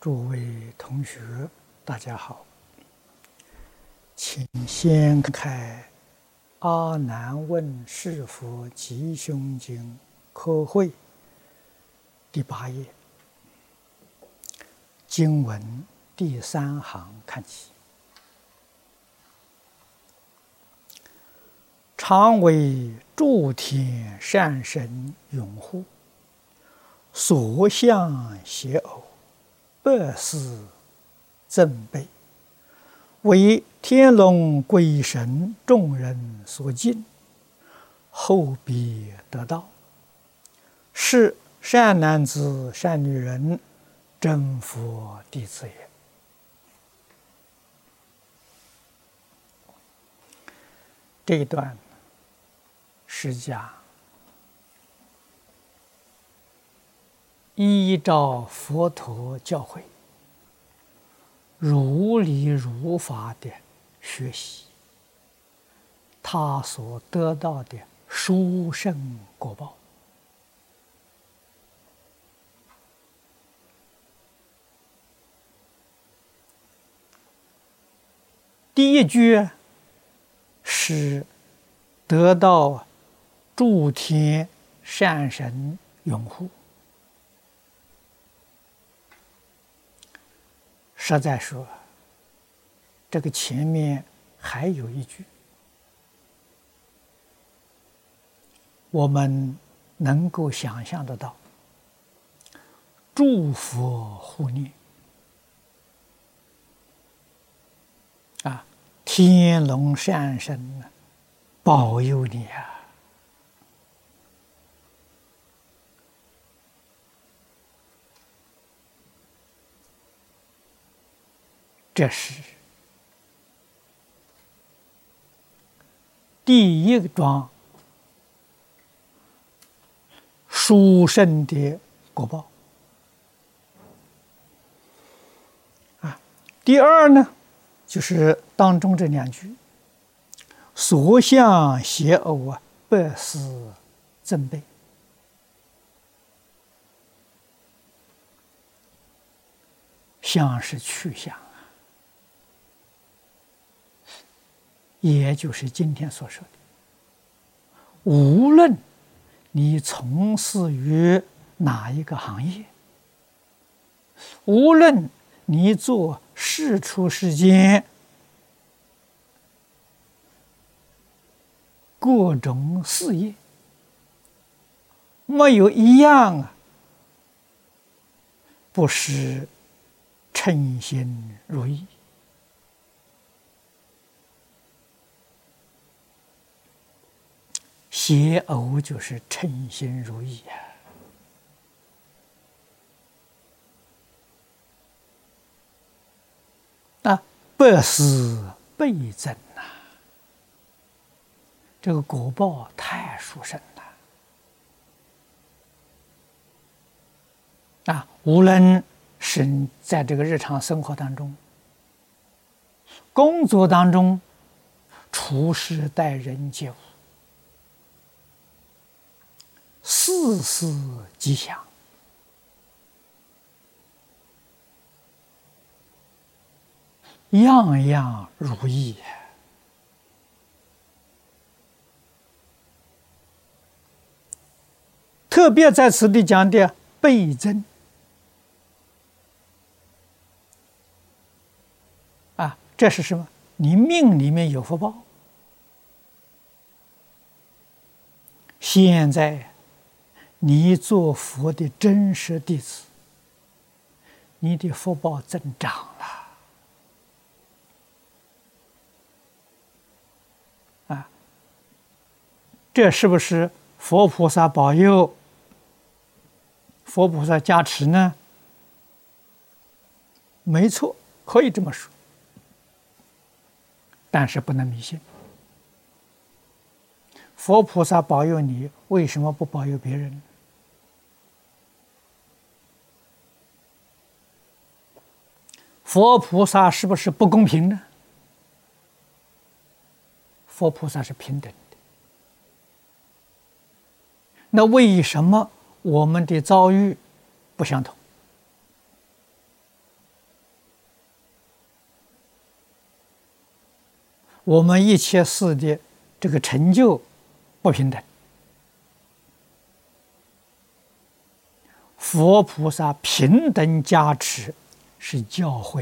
诸位同学，大家好，请先开《阿难问是佛吉凶经》科会第8页，经文第3行看起。常为诸天善神拥护，所向邪偶，百世增倍，为天龙鬼神众人所敬，后必得道，是善男子善女人，真佛弟子也。这一段是讲依照佛陀教诲，如理如法的学习，他所得到的殊胜果报。第一句是得到诸天善神拥护，实在说，这个前面还有一句，我们能够想象得到，诸佛护念天龙善神保佑你啊！这是第一桩殊胜的果报第二呢，就是当中这2句，所向邪偶百世增倍。向是去向，也就是今天所说的，无论你从事于哪一个行业，无论你做世出世间各种事业，没有一样不是称心如意。邪偶就是称心如意百世倍增这个果报太殊胜了无论是在这个日常生活当中、工作当中、处事待人接物，事事吉祥，样样如意。特别在此地讲的倍增这是什么？你命里面有福报，现在你做佛的真实弟子，你的福报增长了这是不是佛菩萨保佑、佛菩萨加持呢？没错，可以这么说，但是不能迷信。佛菩萨保佑你，为什么不保佑别人？佛菩萨是不是不公平呢？佛菩萨是平等的。那为什么我们的遭遇不相同？ 我们一切事的这个成就不平等。佛菩萨平等加持是教诲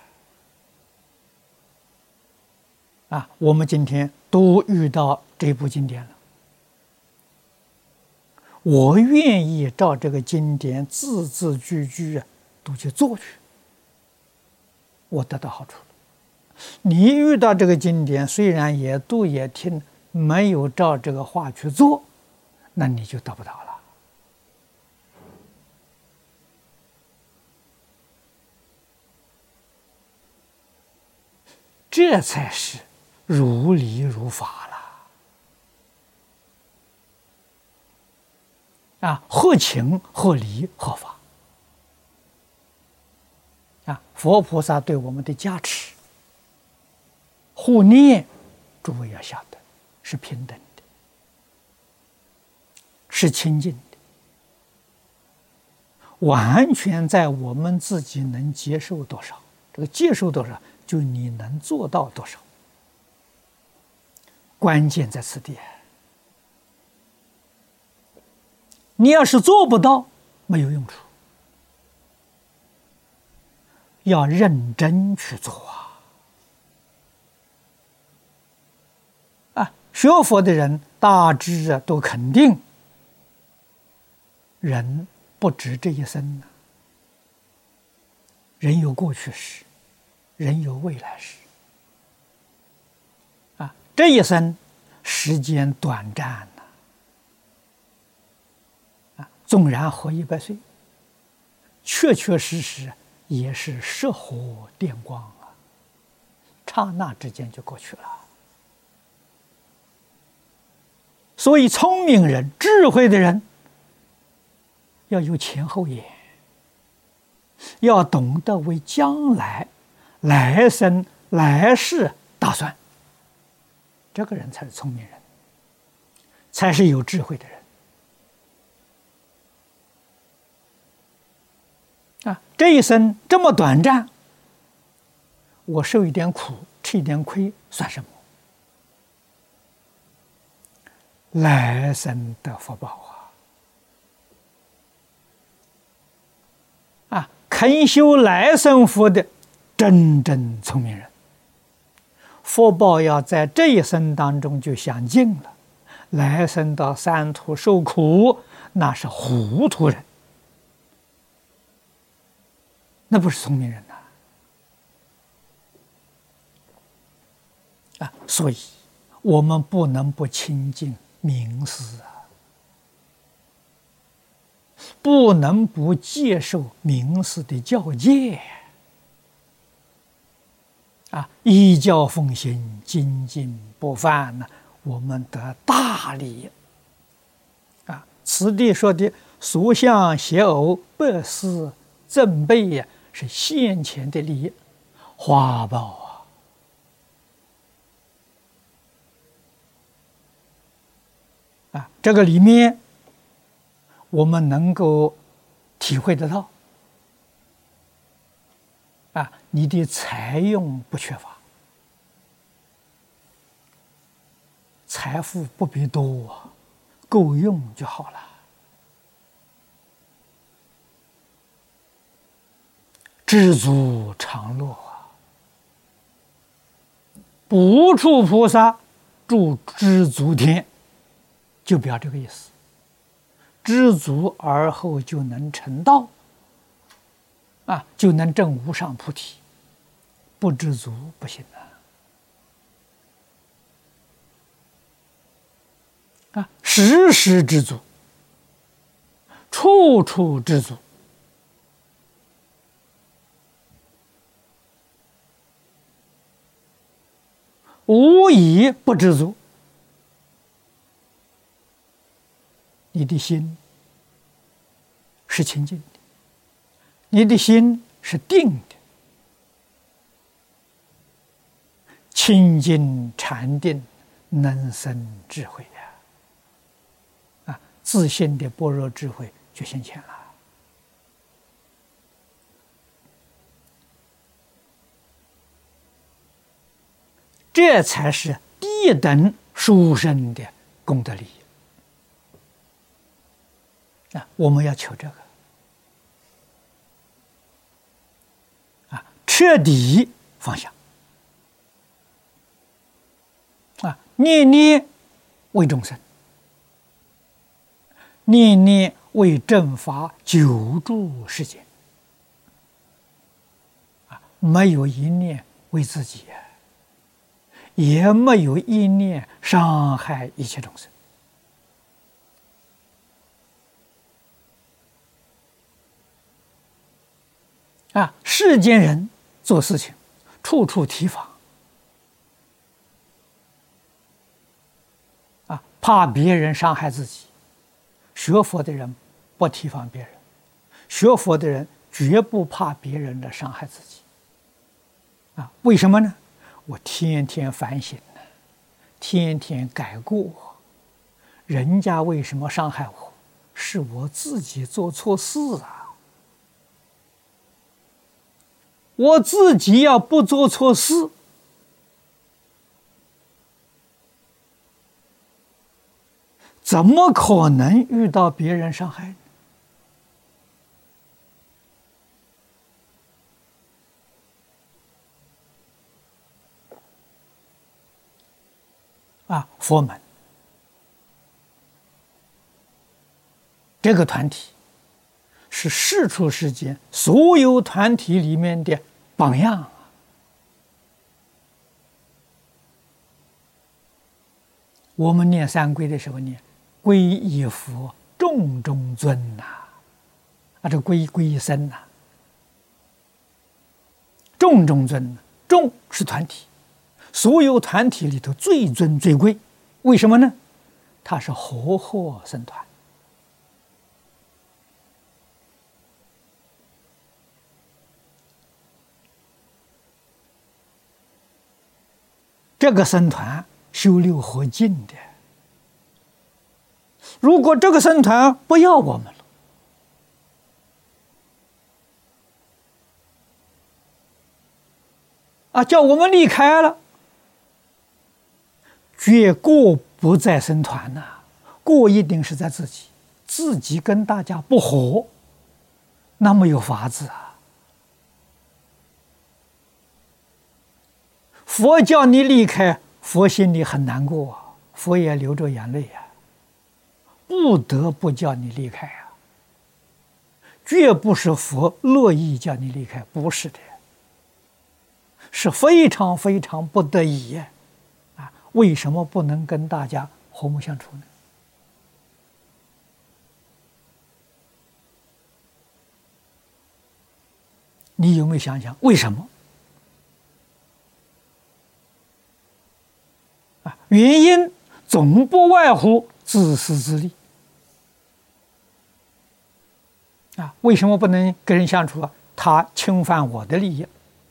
呀！我们今天都遇到这部经典了，我愿意照这个经典字字句句都去做去，我得到好处了。你遇到这个经典，虽然也读也听，没有照这个话去做，那你就得不到了。这才是如理如法了合情合理合法佛菩萨对我们的加持护念，诸位要晓得是平等的，是清净的，完全在我们自己能接受多少，这个接受多少就你能做到多少，关键在此地。你要是做不到，没有用处，要认真去做学佛的人大致都肯定，人不止这一生人有过去时，人有未来时这一生时间短暂纵然活100岁，确确实实也是石火电光刹那之间就过去了。所以聪明人、智慧的人要有前后眼，要懂得为将来、来生、来世打算，这个人才是聪明人，才是有智慧的人这一生这么短暂，我受一点苦，吃一点亏算什么？来生的福报肯修来生福的真正聪明人，福报要在这一生当中就享尽了，来生到三途受苦，那是糊涂人，那不是聪明人所以我们不能不亲近名师不能不接受名师的教诫依教奉行，精进不犯我们得大利此地说的俗相邪偶、百思正备是现前的利益，花报这个里面我们能够体会得到你的财用不缺乏，财富不必多够用就好了。知足常乐不处菩萨住知足天，就表这个意思。知足而后就能成道就能证无上菩提，不知足不行时时知足，处处知足，无以不知足。你的心是清净的，你的心是定的，清净禅定能生智慧自信的般若智慧就现前了。 这才是低等殊胜的功德利益我们要求这个彻底放下念念为众生，念念为正法救助世界没有一念为自己也没有一念伤害一切众生世间人做事情处处提防怕别人伤害自己。学佛的人不提防别人，学佛的人绝不怕别人的伤害自己为什么呢？我天天反省天天改过，人家为什么伤害我？是我自己做错事我自己要不做错事，怎么可能遇到别人伤害佛门这个团体是世出世间所有团体里面的榜样我们念三皈的时候念皈依佛众中尊这皈依僧众中尊众是团体，所有团体里头最尊最贵，为什么呢？它是和合僧团这个僧团修六合敬的，如果这个僧团不要我们了叫我们离开了，绝过不在僧团过一定是在自己跟大家不和，那么有法子佛叫你离开，佛心里很难过佛也流着眼泪不得不叫你离开绝不是佛乐意叫你离开，不是的，是非常非常不得已为什么不能跟大家和睦相处呢？你有没有想想为什么？原因总不外乎自私自利为什么不能跟人相处他侵犯我的利益，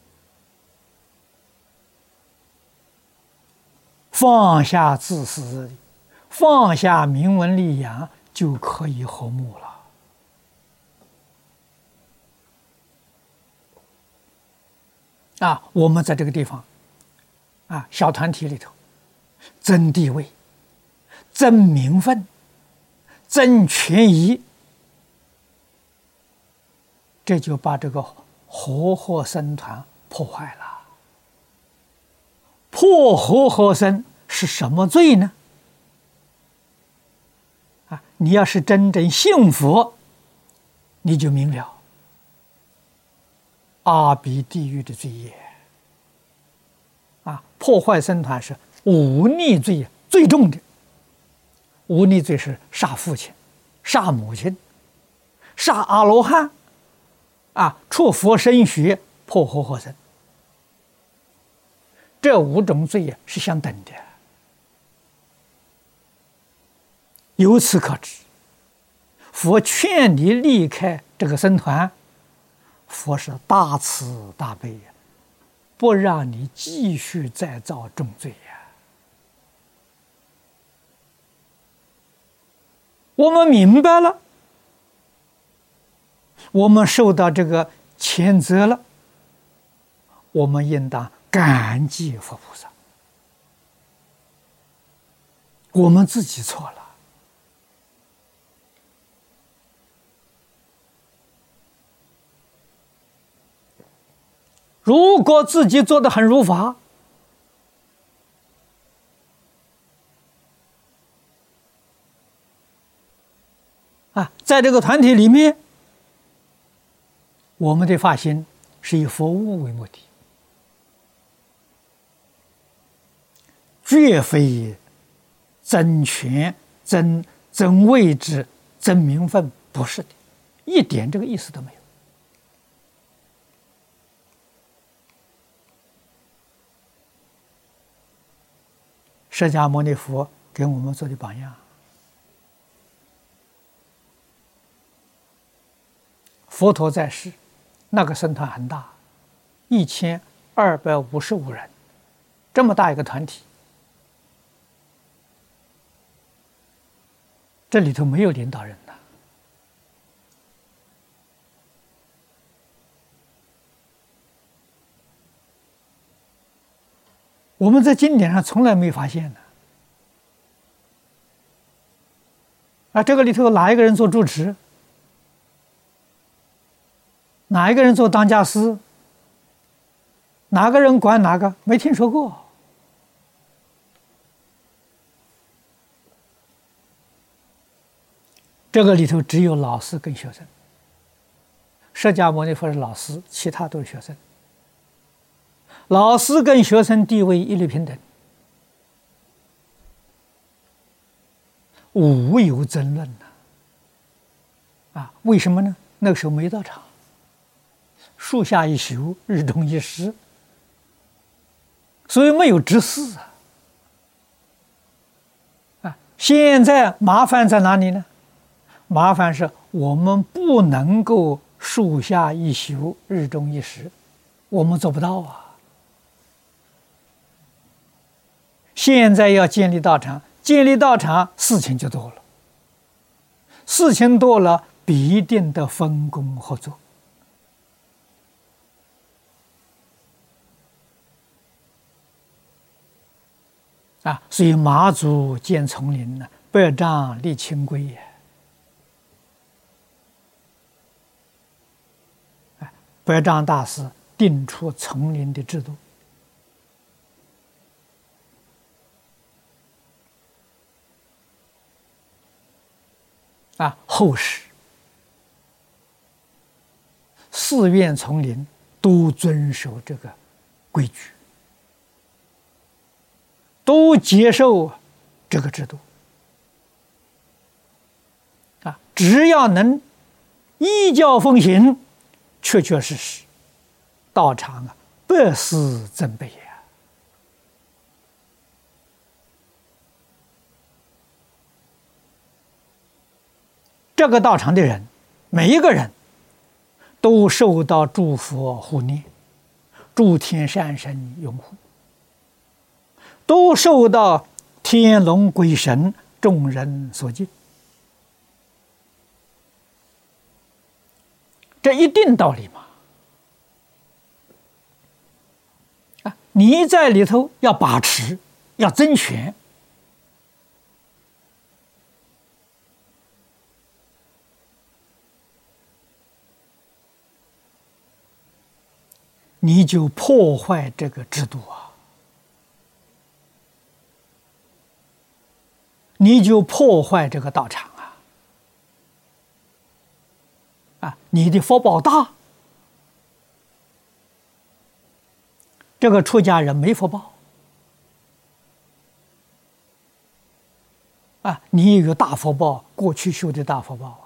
放下自私自利，放下名闻利养，就可以和睦了我们在这个地方小团体里头争地位，争名分，争权益，这就把这个和合僧团破坏了。破和合僧是什么罪呢？你要是真正信佛，你就明了阿鼻地狱的罪业破坏僧团是忤逆罪最重的。忤逆罪是杀父亲、杀母亲、杀阿罗汉出佛身血，破和合僧，这5种罪是相等的。由此可知，佛劝你离开这个僧团，佛是大慈大悲不让你继续再造重罪我们明白了，我们受到这个谴责了，我们应当感激佛菩萨我们自己错了。如果自己做得很如法，在这个团体里面，我们的发心是以服务为目的，绝非争权、争位置、争名分，不是的，一点这个意思都没有。释迦牟尼佛给我们做的榜样。佛陀在世，那个僧团很大，1255人，这么大一个团体，这里头没有领导人的。我们在经典上从来没发现的。这个里头哪一个人做住持？哪一个人做当家师？哪个人管哪个？没听说过。这个里头只有老师跟学生。释迦牟尼佛是老师，其他都是学生。老师跟学生地位一律平等，无有争论为什么呢？那个时候没到场，树下一宿，日中一时，所以没有执事现在麻烦在哪里呢？麻烦是我们不能够树下一宿，日中一时，我们做不到现在要建立道场，建立道场事情就多了，事情多了必定的分工合作所以马祖建丛林呢，百丈立清规百丈大师定出丛林的制度后世寺院丛林都遵守这个规矩，都接受这个制度只要能依教奉行，确确实实道场百事增倍这个道场的人，每一个人都受到诸佛护念，诸天善神拥护，都受到天龙鬼神众人所敬，这一定道理嘛你在里头要把持，要争权，你就破坏这个制度你就破坏这个道场你的福报大，这个出家人没福报你也有大福报，过去修的大福报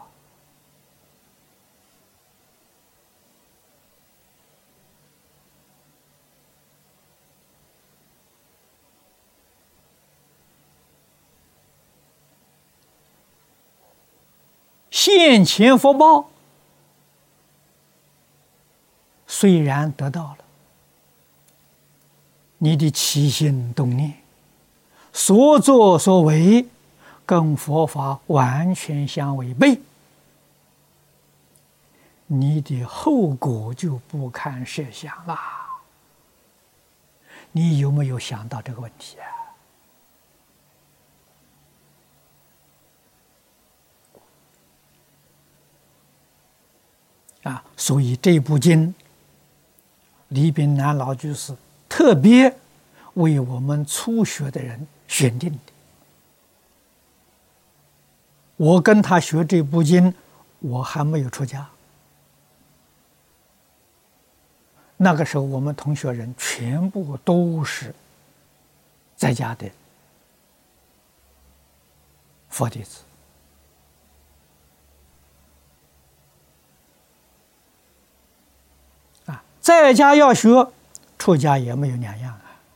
现前福报虽然得到了，你的起心动念、所作所为跟佛法完全相违背，你的后果就不堪设想了。你有没有想到这个问题所以这部经，李炳南老居士特别为我们初学的人选定的。我跟他学这部经，我还没有出家。那个时候，我们同学人全部都是在家的佛弟子。在家要学，出家也没有两样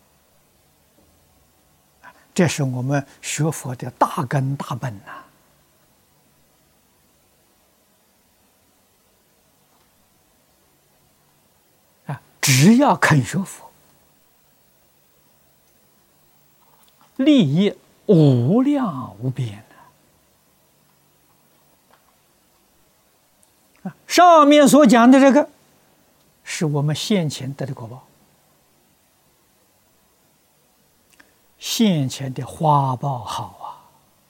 这是我们学佛的大根大本只要肯学佛，利益无量无边上面所讲的这个，是我们现前得的果报，现前的花报好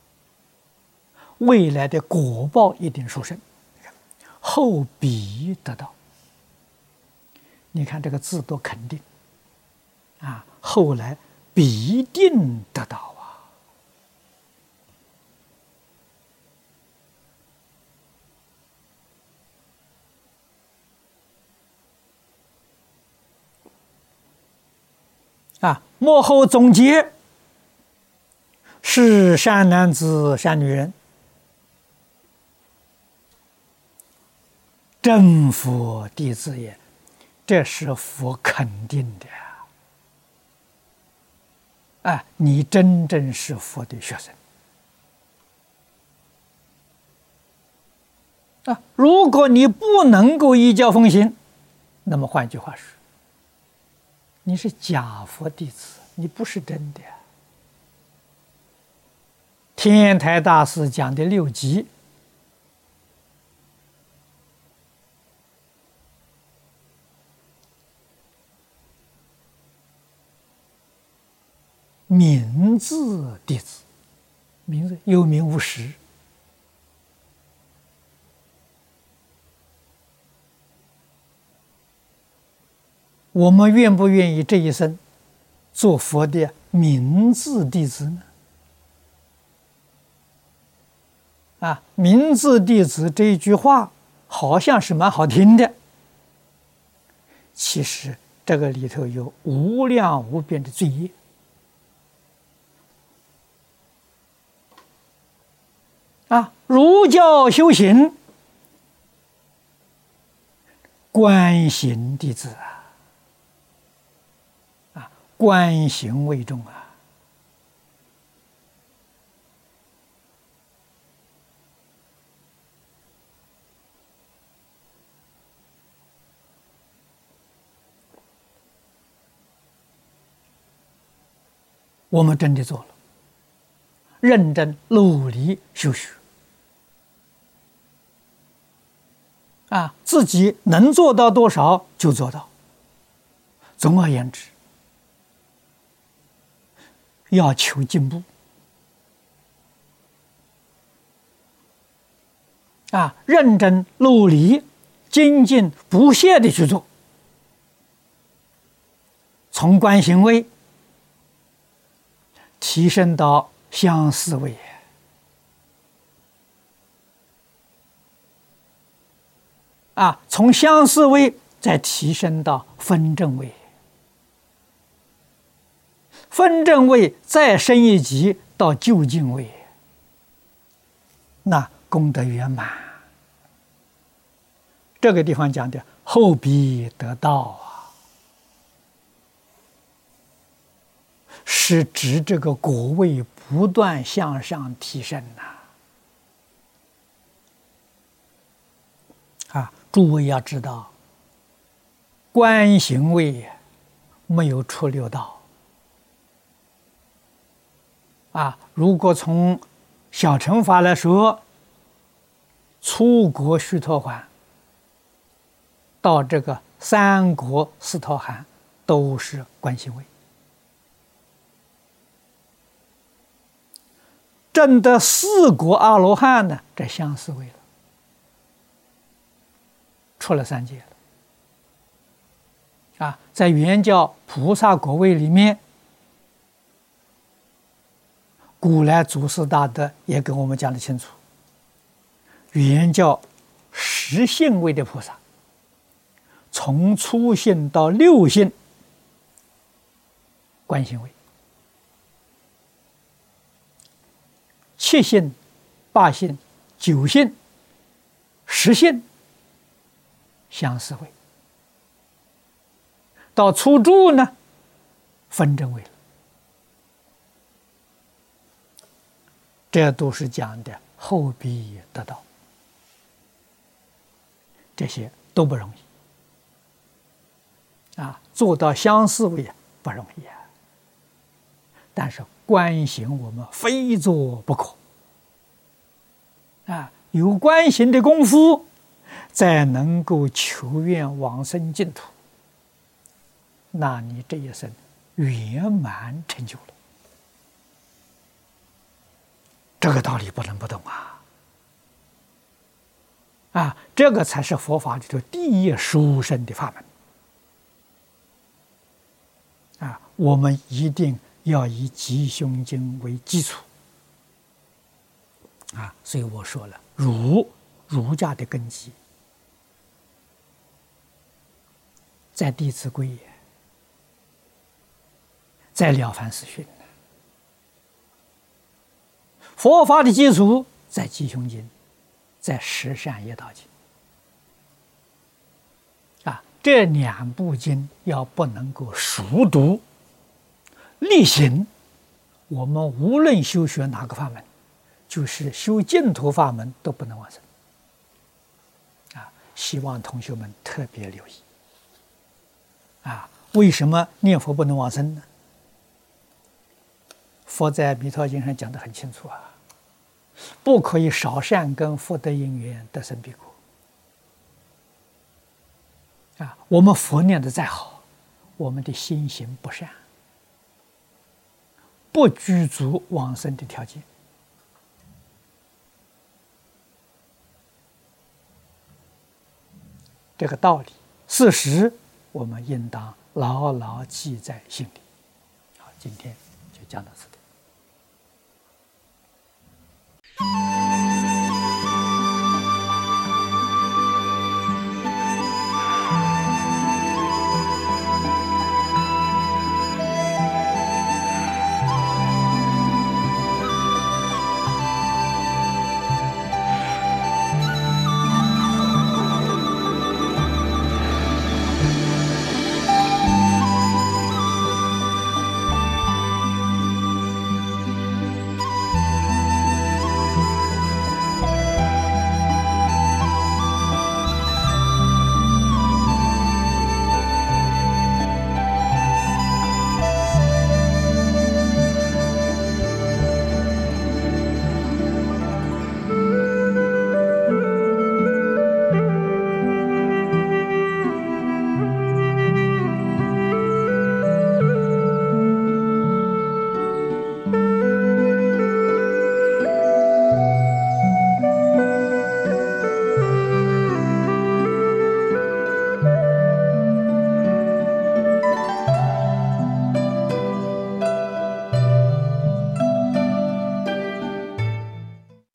未来的果报一定殊胜，后必得到。你看这个字多肯定后来必定得到幕后总结是善男子善女人，真佛弟子也。这是佛肯定的你真正是佛的学生如果你不能够依教奉行，那么换句话说，你是假佛弟子，你不是真的天台大师讲的六级，名字弟子，名字有名无实。我们愿不愿意这一生做佛的名字弟子呢？名字弟子这一句话好像是蛮好听的，其实这个里头有无量无边的罪业儒教修行，观行弟子观行为重我们真的做了，认真努力修学自己能做到多少就做到。总而言之，要求进步认真努力精进不懈的去做，从观行位提升到相思位从相思位再提升到分正位，分正位再升一级到究竟位，那功德圆满。这个地方讲的后必得道是指这个果位不断向上提升诸位要知道，观行位没有出六道如果从小乘法来说，出国须陀洹到这个三国斯陀含都是观行位，证得四果阿罗汉呢，这相思位了。 出了三界了。在原教菩萨果位里面，古来祖师大德也跟我们讲得清楚，原教十信位的菩萨，从初信到六信观行位，七信、八信、九信、十信相思位，到初住呢，分真位了。这都是讲的后必得道，这些都不容易做到相思位不容易但是观行我们非做不可有观行的功夫，再能够求愿往生净土，那你这一生圆满成就了。这个道理不能不懂这个才是佛法里头第一殊胜的法门我们一定要以吉凶经为基础所以我说了，儒家的根基在《弟子规》，在《了凡四训》，佛法的基础在吉凶经，在十善业道经这两部经要不能够熟读力行，我们无论修学哪个法门，就是修净土法门都不能往生希望同学们特别留意为什么念佛不能往生呢？佛在《弥陀经》上讲得很清楚不可以少善根福德因缘得生彼国我们佛念的再好，我们的心行不善，不具足往生的条件这个道理事实我们应当牢牢记在心里。好，今天就讲到这里。